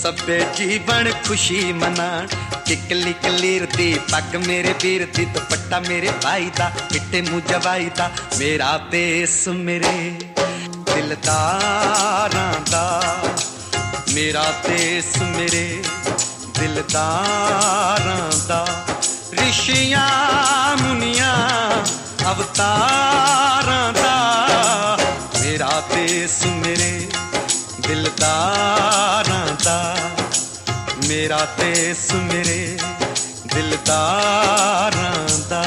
सभे जीवन खुशी मनाण किकली कलीर दी पग मेरे वीर दी दुपट्टा मेरे भाई दा पिट्टे मुंह जवाई दा मेरा देश मेरे दिलदारां दा मेरा देश मेरे दिलदारां दा ऋषियां मुनियां अवतारां दा मेरा देश मेरे दिलदारां दा मेरा देश मेरे दिलदारां दा।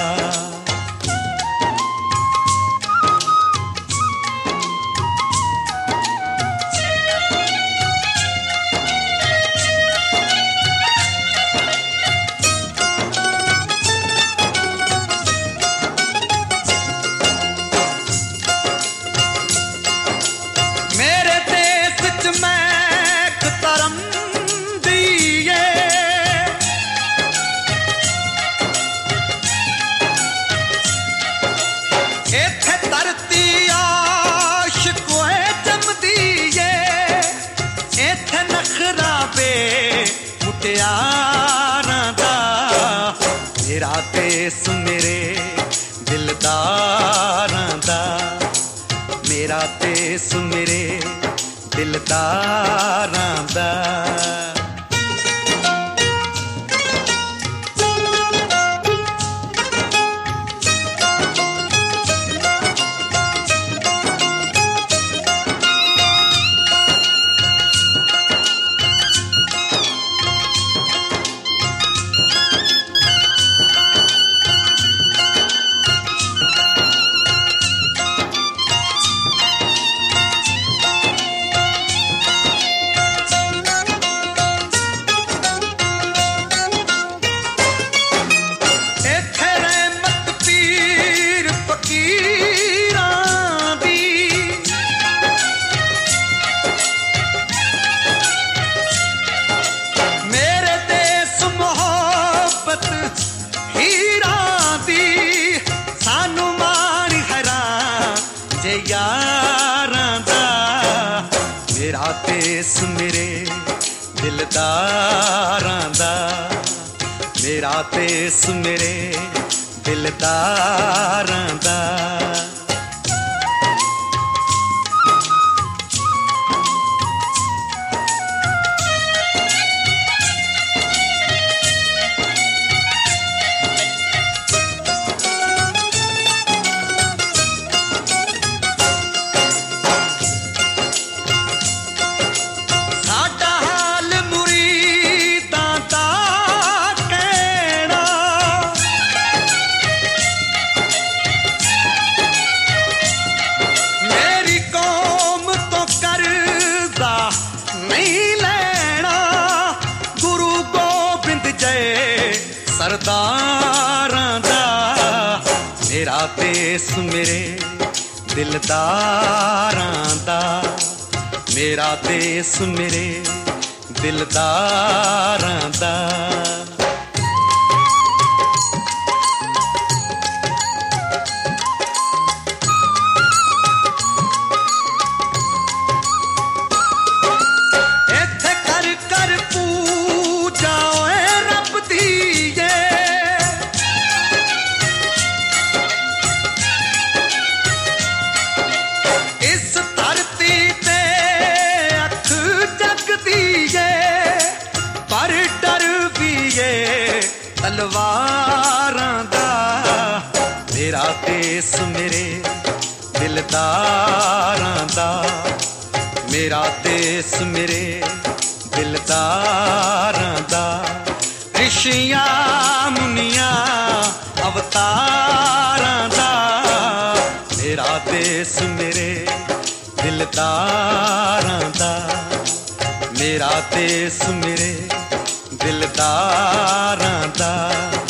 मेरा देश मेरे दिलदारां दा मेरा देश मेरे दिलदारां दा। मेरा देश मेरे दिलदारां दा मेरा देश मेरे दिलदारां दा। सरदारां दा मेरा देश मेरे दिलदारां दा मेरा देश मेरे दिलदारां दा। तलवारां दा मेरा देश मेरे दिलदारां दा मेरा देश मेरे दिलदारां दा ऋषियां मुनियां अवतारां दा मेरा देश मेरे दिलदारां दा मेरा देश मेरे दिलदारां दा।